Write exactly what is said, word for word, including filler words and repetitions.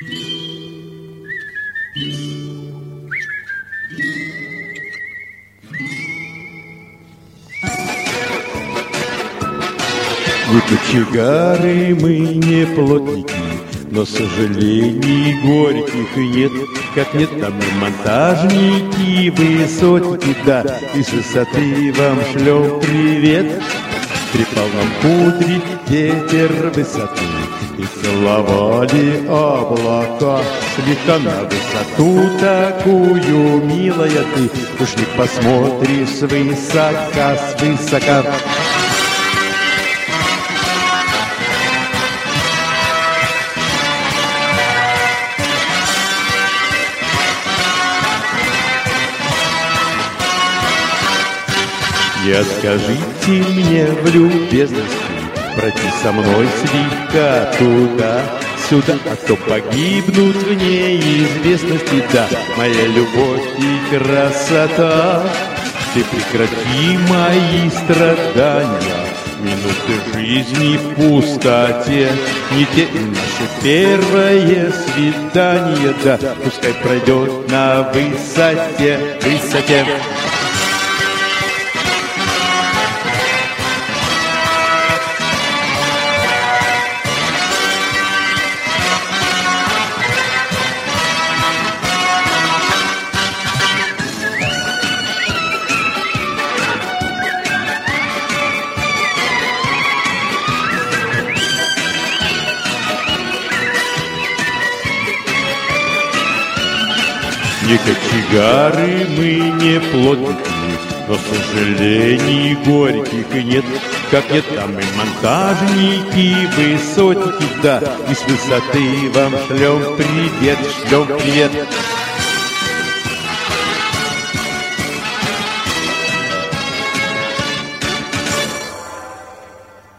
Не кочегары мы, не плотники, но сожалений горьких нет. Как нет там и монтажники, высотники, да, и с высоты вам шлем привет. Трепал нам кудри ветер высоты, и целовали облака. Слегка на высоту такую, милая ты, уж не посмотришь свысока, свысока. Не откажите мне в любезности пройти со мной слегка туда-сюда, а то погибнут в неизвестности. Да, моя любовь и красота, ты прекрати мои страдания. Минуты жизни в пустоте, не те и наше первое свидание. Да, пускай пройдет на высоте, высоте. Не кочегары мы, не плотники, но сожалений горьких и нет. Как нет там и монтажники, высотники, да, и с высоты вам шлем привет, шлем привет.